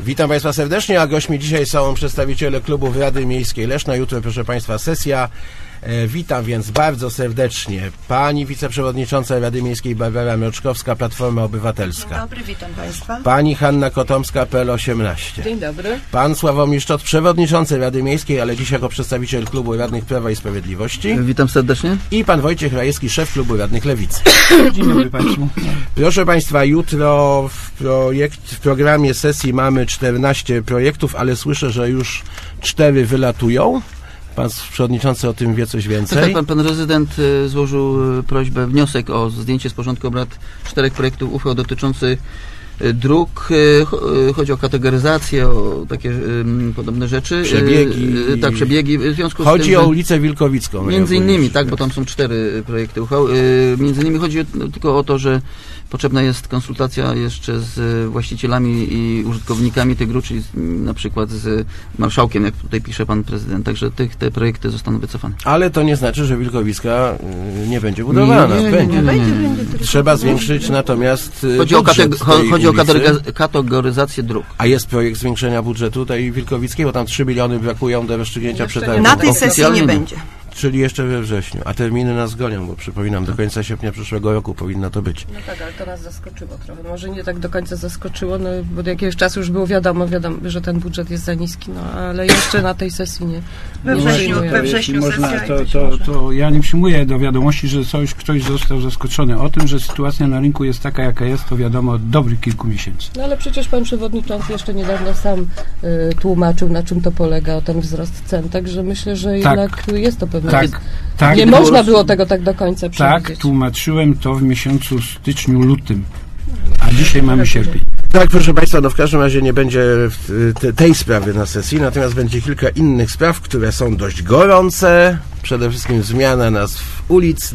Witam Państwa serdecznie, a gośćmi dzisiaj są przedstawiciele klubu Rady Miejskiej Leszno. Jutro, proszę Państwa, sesja. Witam więc bardzo serdecznie pani wiceprzewodnicząca Rady Miejskiej Barbara Mroczkowska, Platforma Obywatelska. Dzień dobry, witam Państwa. Pani Hanna Kotomska, PL18. Dzień dobry. Pan Sławomir Sztot, przewodniczący Rady Miejskiej, ale dzisiaj jako przedstawiciel klubu radnych Prawa i Sprawiedliwości. Witam serdecznie. I pan Wojciech Rajewski, szef klubu radnych Lewicy. Dzień dobry Państwu. Proszę Państwa, jutro w programie sesji mamy 14 projektów, ale słyszę, że już 4 wylatują. Pan przewodniczący o tym wie coś więcej. Tak, pan rezydent złożył prośbę, wniosek o zdjęcie z porządku obrad 4 projektów uchwał dotyczących dróg. Chodzi o kategoryzację, o takie podobne rzeczy. Przebiegi. Tak, przebiegi. W związku z chodzi tym, o ulicę Wilkowicką. Między innymi, tak, bo tam są 4 projekty uchwał. Między innymi chodzi tylko o to, że potrzebna jest konsultacja jeszcze z właścicielami i użytkownikami tych dróg, czyli na przykład z marszałkiem, jak tutaj pisze pan prezydent. Także te projekty zostaną wycofane. Ale to nie znaczy, że Wilkowicka nie będzie budowana. Nie. Trzeba zwiększyć natomiast Chodzi o kategoryzację dróg. A jest projekt zwiększenia budżetu tej Wilkowickiej, bo tam 3 miliony brakują do rozstrzygnięcia przetargu. Na tej sesji nie będzie. Czyli jeszcze we wrześniu. A terminy nas gonią, bo przypominam, do końca sierpnia przyszłego roku powinno to być. No tak, ale to nas zaskoczyło trochę. Może nie tak do końca zaskoczyło, no, bo do jakiegoś czasu już było wiadomo, że ten budżet jest za niski, no ale jeszcze na tej sesji nie. We wrześniu można, sesja. to ja nie przyjmuję do wiadomości, że ktoś został zaskoczony. O tym, że sytuacja na rynku jest taka, jaka jest, to wiadomo od dobrych kilku miesięcy. No ale przecież pan przewodniczący jeszcze niedawno sam tłumaczył, na czym to polega, o ten wzrost cen, także myślę, że jednak jest to pewne. Tak, nie można było tego tak do końca przewidzieć. Tak, tłumaczyłem to w miesiącu styczniu, lutym, a dzisiaj mamy sierpień. Tak, proszę Państwa, no w każdym razie nie będzie tej sprawy na sesji, natomiast będzie kilka innych spraw, które są dość gorące. Przede wszystkim zmiana nazw ulic,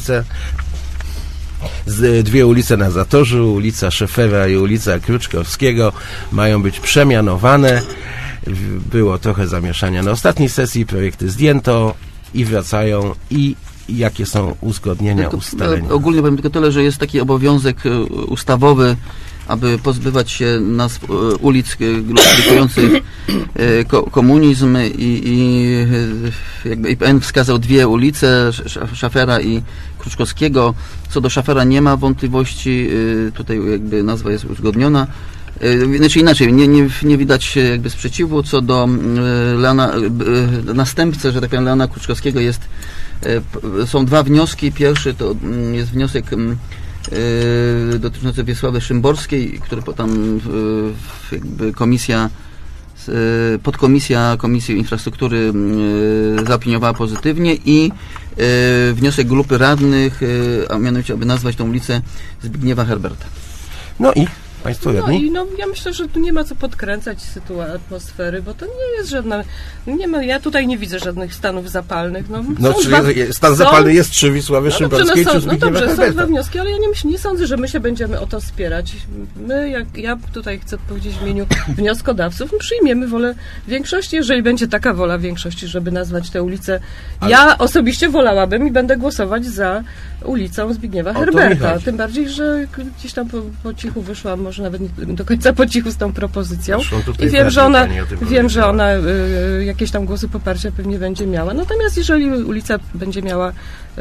dwie ulice na Zatorzu, ulica Szefera i ulica Kruczkowskiego mają być przemianowane. Było trochę zamieszania na ostatniej sesji, projekty zdjęto i wracają i jakie są uzgodnienia, ustalenia. Ogólnie powiem tylko tyle, że jest taki obowiązek ustawowy, aby pozbywać się nazw ulic gloryfikujących komunizm i jakby IPN wskazał 2 ulice, Szafera i Kruczkowskiego. Co do Szafera nie ma wątpliwości, tutaj jakby nazwa jest uzgodniona. Znaczy inaczej, nie widać jakby sprzeciwu. Co do następcy, że tak powiem, Leona Kruczkowskiego są 2 wnioski. Pierwszy to jest wniosek dotyczący Wiesławy Szymborskiej, który potem jakby podkomisja Komisji Infrastruktury zaopiniowała pozytywnie i wniosek grupy radnych, a mianowicie aby nazwać tą ulicę Zbigniewa Herberta. No i Państwo radni? Ja myślę, że tu nie ma co podkręcać atmosfery, bo to nie jest żadna... ja tutaj nie widzę żadnych stanów zapalnych. Czyli stan zapalny jest przy Wisławie Szymborskiej, czy Zbigniewa Herberta? Są 2 wnioski, ale ja nie sądzę, że my się będziemy o to spierać. Ja tutaj chcę powiedzieć w imieniu wnioskodawców, przyjmiemy wolę większości, jeżeli będzie taka wola większości, żeby nazwać tę ulicę. Ja osobiście wolałabym i będę głosować za ulicą Zbigniewa Herberta. Tym bardziej, że gdzieś tam po cichu wyszłam, może nawet nie do końca po cichu z tą propozycją. I wiem, że ona jakieś tam głosy poparcia pewnie będzie miała. Natomiast jeżeli ulica będzie miała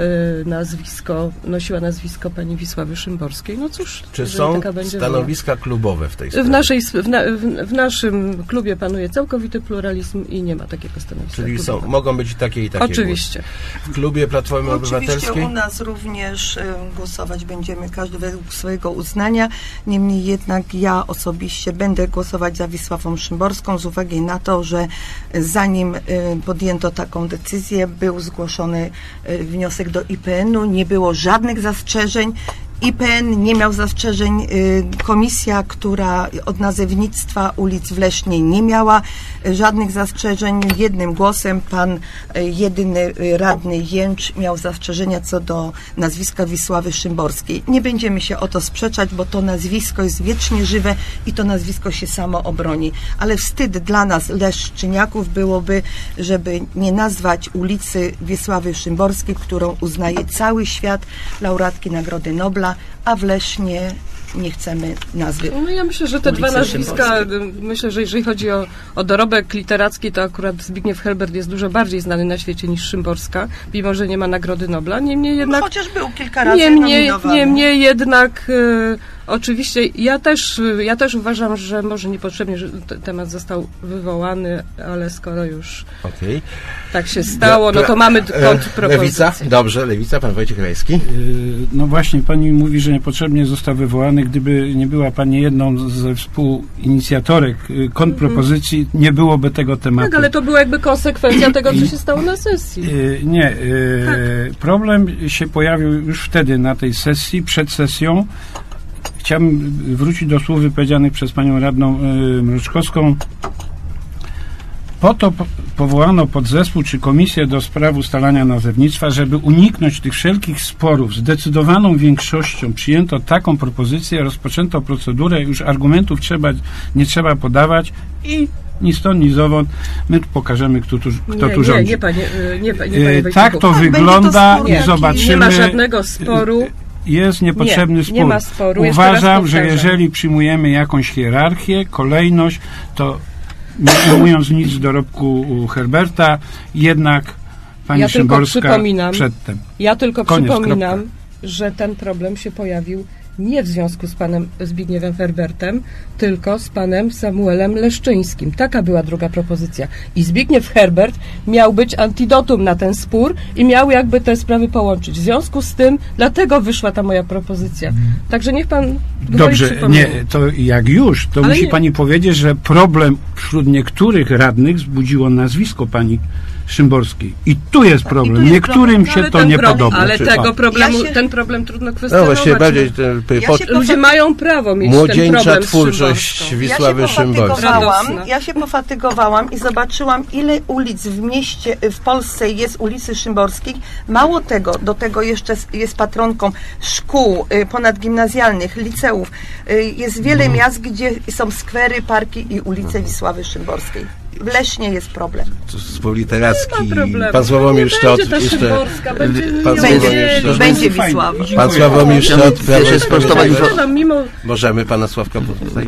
nosiła nazwisko pani Wisławy Szymborskiej, no cóż. Czy są stanowiska klubowe w tej sprawie? W naszym klubie panuje całkowity pluralizm i nie ma takiego stanowiska. Czyli mogą być i takie Oczywiście. Głosy. W klubie Platformy Obywatelskiej? Oczywiście u nas również głosować będziemy każdy według swojego uznania. Niemniej jednak ja osobiście będę głosować za Wisławą Szymborską z uwagi na to, że zanim podjęto taką decyzję, był zgłoszony wniosek do IPN-u, nie było żadnych zastrzeżeń. IPN nie miał zastrzeżeń, komisja, która od nazewnictwa ulic w Lesznie nie miała żadnych zastrzeżeń. Jednym głosem pan jedyny radny Jęcz miał zastrzeżenia co do nazwiska Wisławy Szymborskiej. Nie będziemy się o to sprzeczać, bo to nazwisko jest wiecznie żywe i to nazwisko się samo obroni. Ale wstyd dla nas, leszczyniaków, byłoby, żeby nie nazwać ulicy Wiesławy Szymborskiej, którą uznaje cały świat, laureatki Nagrody Nobla, a w Lesznie nie chcemy nazwy. No ja myślę, że te dwa ulicy nazwiska, Szymborskiej. myślę, że jeżeli chodzi o dorobek literacki, to akurat Zbigniew Herbert jest dużo bardziej znany na świecie niż Szymborska, mimo że nie ma Nagrody Nobla. Niemniej jednak... Chociaż był kilka razy nominowany. Niemniej jednak oczywiście ja też uważam, że może niepotrzebnie, że temat został wywołany, ale skoro już tak się stało, no to mamy kontrpropozycję. Lewica? Dobrze, Lewica, pan Wojciech Rajski. No właśnie, pani mówi, że niepotrzebnie został wywołany. Gdyby nie była pani jedną ze współinicjatorek kontrpropozycji, nie byłoby tego tematu. Tak, ale to była jakby konsekwencja tego, co się stało na sesji. Problem się pojawił już wtedy na tej sesji, przed sesją. Chciałbym wrócić do słów wypowiedzianych przez panią radną Mroczkowską. Po to powołano podzespół czy komisję do spraw ustalania nazewnictwa, żeby uniknąć tych wszelkich sporów. Zdecydowaną większością przyjęto taką propozycję, rozpoczęto procedurę, już argumentów nie trzeba podawać i ni stąd, ni zowąd my pokażemy, kto tu rządzi. Nie, tak to wygląda i zobaczymy. Nie ma żadnego sporu. Jest niepotrzebny spór. Nie ma sporu. Uważam, że jeżeli przyjmujemy jakąś hierarchię, kolejność, to nie mówiąc nic z dorobku Herberta, jednak pani Szymborska przedtem. Ja tylko przypominam, że ten problem się pojawił nie w związku z panem Zbigniewem Herbertem, tylko z panem Samuelem Leszczyńskim. Taka była druga propozycja. I Zbigniew Herbert miał być antidotum na ten spór i miał jakby te sprawy połączyć. W związku z tym, dlatego wyszła ta moja propozycja. Także niech pan... Dobrze, to jak już, to ale musi pani powiedzieć, że problem wśród niektórych radnych wzbudziło nazwisko pani Szymborskiej. I tu jest problem. Niektórym się to nie podoba. Ale ten problem trudno kwestionować. No właśnie, bardziej ludzie mają prawo mieć młodzieńcza ten problem twórczość Wisławy Szymborskiej. Ja się pofatygowałam i zobaczyłam, ile ulic w mieście, w Polsce jest ulicy Szymborskiej. Mało tego, do tego jeszcze jest patronką szkół ponadgimnazjalnych, liceów. Jest wiele miast, gdzie są skwery, parki i ulice Wisławy Szymborskiej. W Lesznie jest problem. Spór literacki. Pan Sławomir Sztot jeszcze... Będzie Wisława. Pan Sławomir Sztot... Możemy pana Sławka...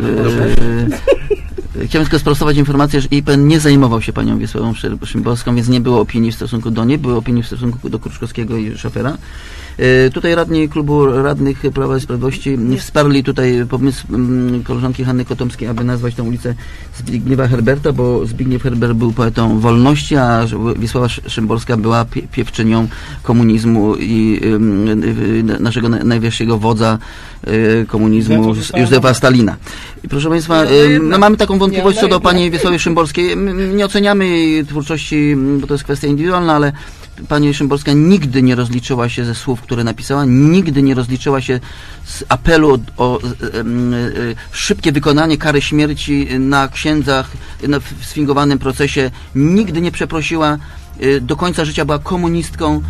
Chciałem tylko sprostować informację, że IPN nie zajmował się panią Wisławą Szymborską, więc nie było opinii w stosunku do niej, były opinii w stosunku do Kruczkowskiego i Szafera. Tutaj radni klubu radnych Prawa i Sprawiedliwości wsparli tutaj pomysł koleżanki Hanny Kotomskiej, aby nazwać tę ulicę Zbigniewa Herberta, bo Zbigniew Herbert był poetą wolności, a Wisława Szymborska była piewczynią komunizmu i naszego najwyższego wodza komunizmu Józefa Stalina. I proszę państwa, mamy taką wątpliwość co do pani Wisławy Szymborskiej. Nie oceniamy jej twórczości, bo to jest kwestia indywidualna, ale pani Szymborska nigdy nie rozliczyła się ze słów, które napisała, nigdy nie rozliczyła się z apelu o szybkie wykonanie kary śmierci na księdzach w sfingowanym procesie, nigdy nie przeprosiła, do końca życia była komunistką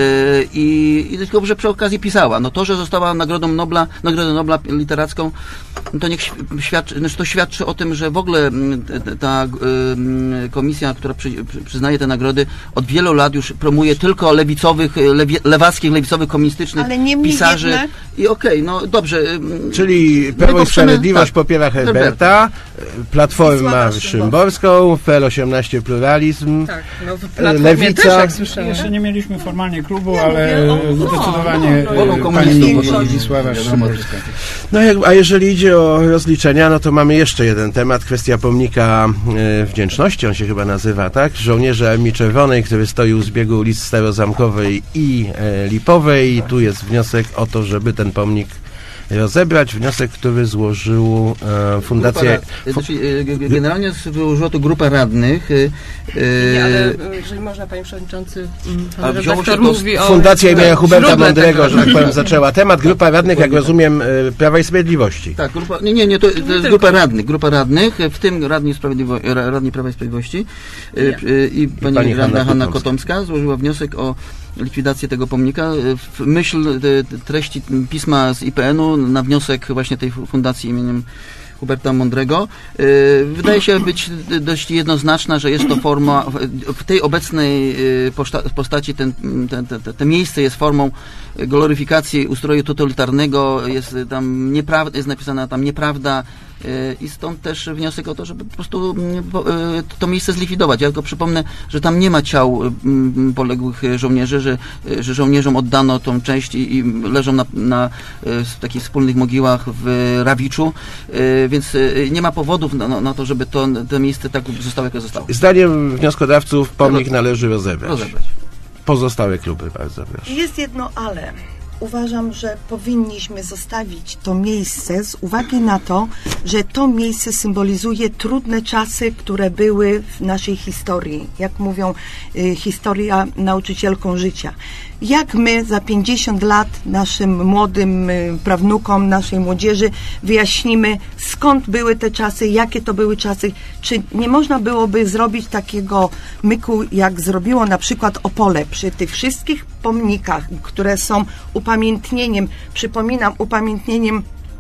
i tylko, że przy okazji pisała. No to, że została Nagrodą Nobla literacką, to niech świadczy o tym, że w ogóle ta komisja, która przyznaje te nagrody, od wielu lat już promuje tylko lewackich, komunistycznych pisarzy. Jednak... I no dobrze. Czyli Prawo i Sprawiedliwość popiera Herberta, Platforma Szymborską, PL18 pluralizm. Tak, Lewica. Też, jak słyszałem. Jeszcze nie mieliśmy formalnie klubu, ale zdecydowanie pani Wisława Szymborska. No a jeżeli idzie o rozliczenia, no to mamy jeszcze jeden temat, kwestia pomnika wdzięczności, on się chyba nazywa, tak? Żołnierza Armii Czerwonej, który stoi u zbiegu ulic Starozamkowej i Lipowej. I tu jest wniosek o to, żeby ten pomnik rozebrać. Wniosek, który złożył fundacja... Generalnie złożyła to grupa radnych. Ale jeżeli można, panie przewodniczący, pan redaktor mówi o... Fundacja imienia Huberta Mądrego, że tak powiem, zaczęła temat. Grupa radnych, jak rozumiem, Prawa i Sprawiedliwości. Tak, to jest grupa radnych, w tym radni Prawa i Sprawiedliwości i pani Hanna Kotomska złożyła wniosek o likwidację tego pomnika w myśl treści pisma z IPN-u na wniosek właśnie tej fundacji imieniem Huberta Mądrego, wydaje się być dość jednoznaczna, że jest to forma, w tej obecnej postaci te miejsce jest formą gloryfikacji ustroju totalitarnego, jest tam nieprawda, jest napisana tam nieprawda, i stąd też wniosek o to, żeby po prostu to miejsce zlikwidować. Ja tylko przypomnę, że tam nie ma ciał poległych żołnierzy, że żołnierzom oddano tą część i leżą na takich wspólnych mogiłach w Rawiczu, więc nie ma powodów na to, żeby to miejsce tak zostało, jak zostało. Zdaniem wnioskodawców pomnik należy rozebrać. Pozostałe kluby, bardzo proszę. Jest jedno ale. Uważam, że powinniśmy zostawić to miejsce z uwagi na to, że to miejsce symbolizuje trudne czasy, które były w naszej historii. Jak mówią, historia nauczycielką życia. Jak my za 50 lat naszym młodym prawnukom, naszej młodzieży wyjaśnimy, skąd były te czasy, jakie to były czasy, czy nie można byłoby zrobić takiego myku, jak zrobiło na przykład Opole, przy tych wszystkich pomnikach, które są upamiętnieniem, przypominam, upamiętnieniem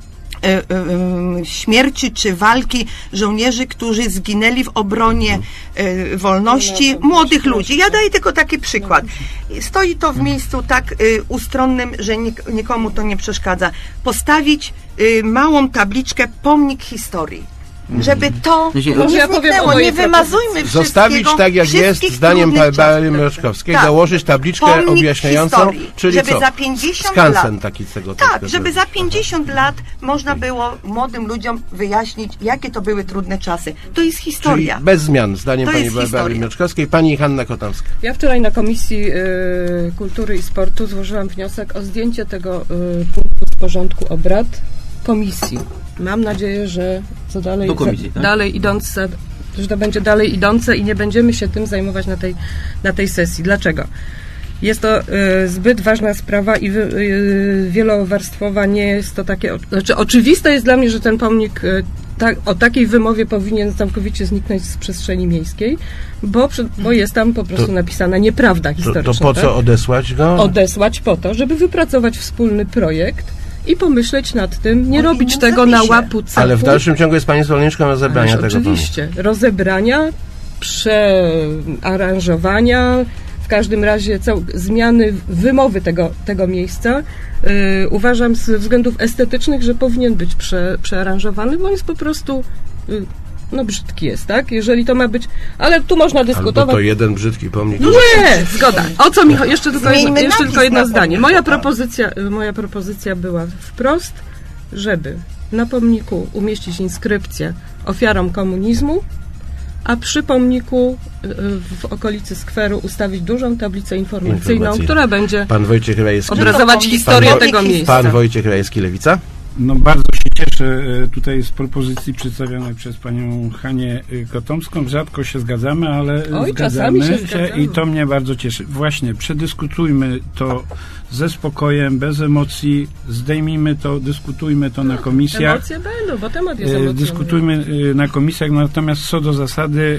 śmierci czy walki żołnierzy, którzy zginęli w obronie wolności młodych ludzi. Ja daję tylko taki przykład. Stoi to w miejscu tak ustronnym, że nikomu to nie przeszkadza. Postawić małą tabliczkę pomnik historii. Żeby to nie zniknęło, nie wymazujmy wszystkiego. Zostawić tak, jak jest, zdaniem Barbary Mroczkowskiej, dołożyć tabliczkę pomnik objaśniającą, historii, czyli żeby co? Za 50 Skansen lat, taki z tego. Tak, żeby za 50 lat można było młodym ludziom wyjaśnić, jakie to były trudne czasy. To jest historia. Czyli bez zmian, zdaniem To pani jest Barbary historia. Mroczkowskiej. Pani Hanna Kotomska. Ja wczoraj na Komisji Kultury i Sportu złożyłam wniosek o zdjęcie tego punktu z porządku obrad komisji. Mam nadzieję, że co dalej, do komisji, tak? Dalej idące, że to będzie dalej idące i nie będziemy się tym zajmować na tej sesji. Dlaczego? Jest to zbyt ważna sprawa i wielowarstwowa, nie jest to takie... Znaczy, oczywiste jest dla mnie, że ten pomnik o takiej wymowie powinien całkowicie zniknąć z przestrzeni miejskiej, bo jest tam po prostu napisana nieprawda historyczna. To po co odesłać go? Odesłać po to, żeby wypracować wspólny projekt i pomyśleć nad tym, nie robić tego na łapu cechu. Ale w dalszym ciągu jest pani zwolenniczką rozebrania tego pomniku. Oczywiście. Rozebrania, przearanżowania, w każdym razie zmiany wymowy tego miejsca. Uważam z względów estetycznych, że powinien być przearanżowany, bo on jest po prostu brzydki jest, tak? Jeżeli to ma być... Ale tu można dyskutować... Albo to jeden brzydki pomnik. Nie, zgoda. O co mi chodzi? Jeszcze tylko jedno zdanie. Moja propozycja była wprost, żeby na pomniku umieścić inskrypcję ofiarom komunizmu, a przy pomniku w okolicy skweru ustawić dużą tablicę informacyjną, która będzie obrazować historię tego miejsca. Pan Wojciech Rajewski, Lewica. No bardzo się cieszę tutaj z propozycji przedstawionej przez panią Hanię Kotomską. Rzadko się zgadzamy, ale zgadzamy się i to mnie bardzo cieszy. Właśnie, przedyskutujmy to ze spokojem, bez emocji, zdejmijmy to, dyskutujmy to na komisjach. Emocje będą, bo temat jest emocjonalny. Dyskutujmy na komisjach, natomiast co do zasady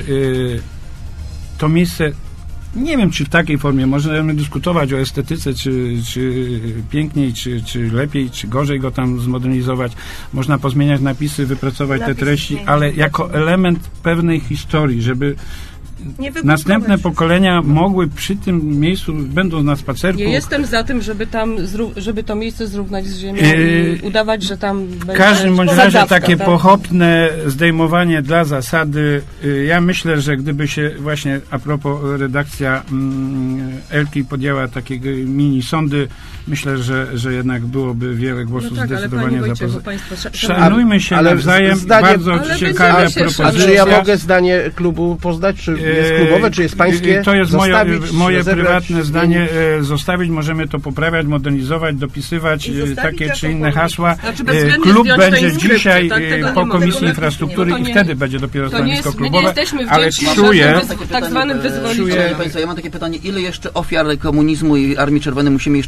to miejsce, nie wiem, czy w takiej formie możemy dyskutować o estetyce, czy piękniej, czy lepiej, czy gorzej go tam zmodernizować. Można pozmieniać napisy, wypracować te treści, ale jako element pewnej historii, żeby następne pokolenia mogły przy tym miejscu, będąc na spacerku... Nie jestem za tym, żeby to miejsce zrównać z ziemią i udawać, że tam będzie... W każdym bądź razie takie pochopne zdejmowanie dla zasady. Ja myślę, że gdyby się właśnie, a propos redakcja Elki podjęła takiego mini sądy, myślę, że jednak byłoby wiele głosów zdecydowanie za Szanujmy się nawzajem. Bardzo ciekawa propozycja. A czy ja mogę zdanie klubu poznać? Czy jest klubowe, czy jest pańskie? To jest moje prywatne zdanie. Zostawić, możemy to poprawiać, modernizować, dopisywać takie czy inne hasła. Klub będzie dzisiaj po Komisji Infrastruktury i wtedy będzie dopiero stanowisko klubowe, ale czuję... Tak zwanym wyzwolicie. Ja mam takie pytanie, ile jeszcze ofiar komunizmu i Armii Czerwonej musimy jeszcze odkryć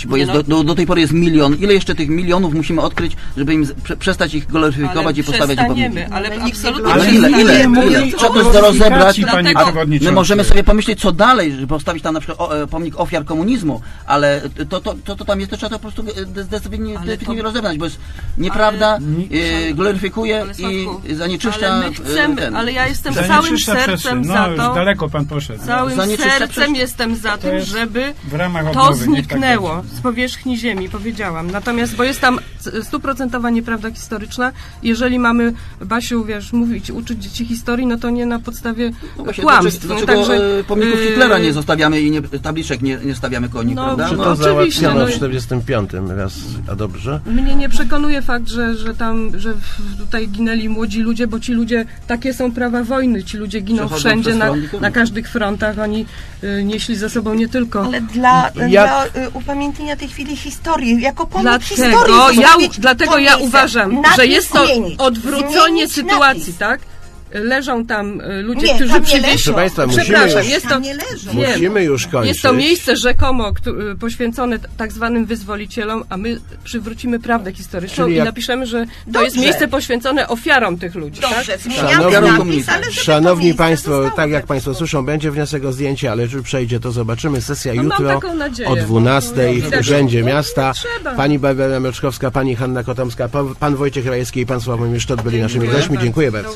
odkryć, bo jest do tej pory jest 1 000 000. Ile jeszcze tych milionów musimy odkryć, żeby im przestać ich gloryfikować i postawiać pomniki? Ale absolutnie. Ale ile? Trzeba to rozebrać. Pani przewodniczący. My możemy sobie pomyśleć, co dalej, żeby postawić tam na przykład pomnik ofiar komunizmu, ale to tam jest, to trzeba to po prostu definitywnie rozebrać, bo jest nieprawda, gloryfikuje i zanieczyszcza. Ale my chcemy, ale ja jestem całym sercem za to. Już daleko pan poszedł. Całym sercem jestem za tym, żeby to odnowy, zniknęło z powierzchni ziemi, powiedziałam. Natomiast, bo jest tam 100% nieprawda historyczna. Jeżeli mamy, Basiu, wiesz, uczyć dzieci historii, no to nie na podstawie kłamstw. Dlaczego pomników Hitlera nie zostawiamy i tabliczek nie stawiamy koło nich, prawda? Czy to załatwiono w 45 raz, a dobrze? Mnie nie przekonuje fakt, że tutaj ginęli młodzi ludzie, bo ci ludzie, takie są prawa wojny, ci ludzie giną wszędzie, na każdych frontach, oni nieśli ze sobą nie tylko... Ale dla upamiętnienia tej chwili historii, jako pomnik historii... Dlatego ja uważam, że jest to odwrócenie sytuacji, tak? Leżą tam ludzie, którzy przywieźli... Proszę Państwa, musimy już kończyć. Jest to miejsce rzekomo poświęcone tak zwanym wyzwolicielom, a my przywrócimy prawdę historyczną i napiszemy, że to jest miejsce poświęcone ofiarom tych ludzi. Dobrze, tak? Szanowni Państwo, tak jak Państwo słyszą, będzie wniosek o zdjęcie, ale już przejdzie, to zobaczymy. Sesja jutro o 12:00 w Urzędzie Miasta. Pani Barbara Mroczkowska, pani Hanna Kotomska, pan Wojciech Rajewski i pan Sławomir Sztot byli naszymi gośćmi. Dziękuję bardzo.